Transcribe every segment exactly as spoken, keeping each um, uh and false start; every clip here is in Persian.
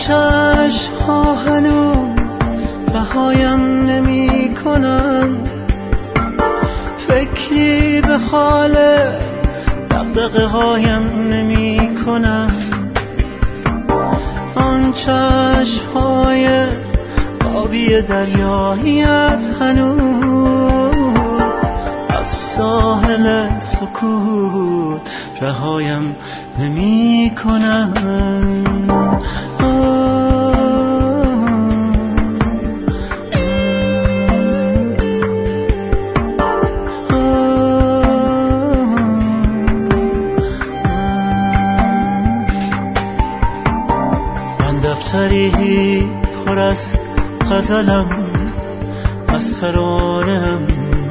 چشم ها هنوز رهایم نمی کنن، فکری به حال دغدغه هایم نمی کنن. آن چشم های آبی دریاییت هنوز از ساحل سکوت رهایم نمی کنن. دفتری پر از غزلم، از ترانه‌ام،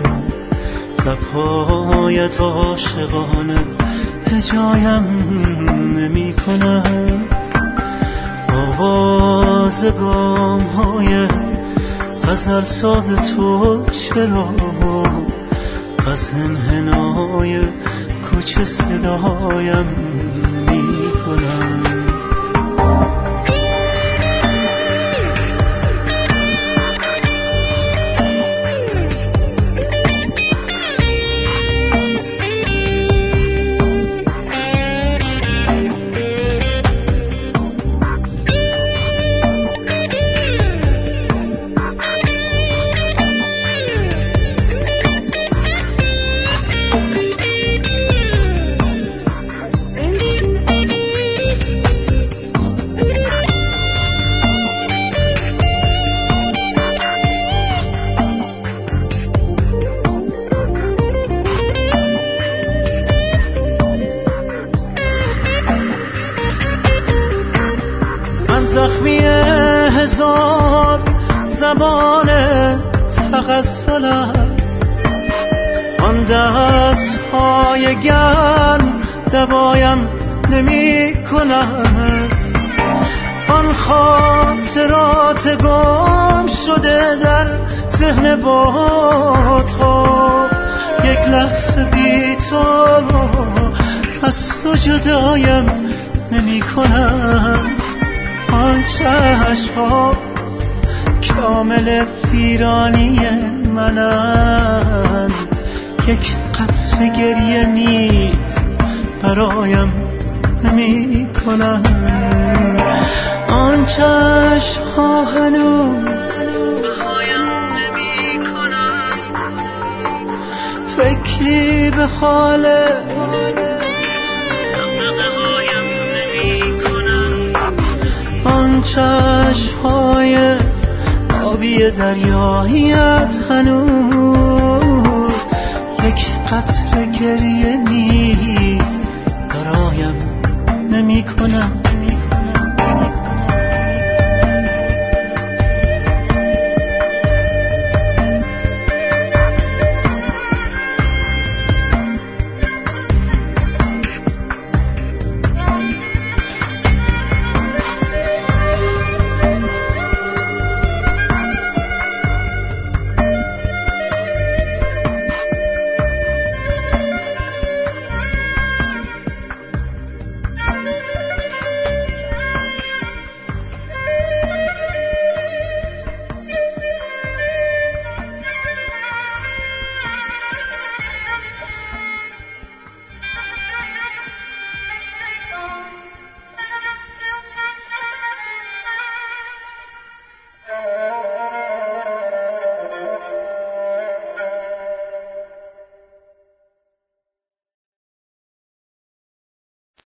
لب‌هایت عاشقانه هجایم نمی کنم. آواز گام‌های غزل ساز تو چرا از انحنای کوچه صدایم نمی کنم. زخمی هزار زبان تغزلم، آن دست های گرم دوایم نمی کنم. آن خاطرات گم شده در ذهن بادها، یک لحظه بی تو از تو جدایم نمی کنم. آن چشم ها کامل ویرانی منن، یک قطره گریه نیز برایم نمی کنن. آن چشم ها هنوز بهایم نمی کنن، فکری به حال چشم‌های آبی دریاییت هنوز یک قطره گریه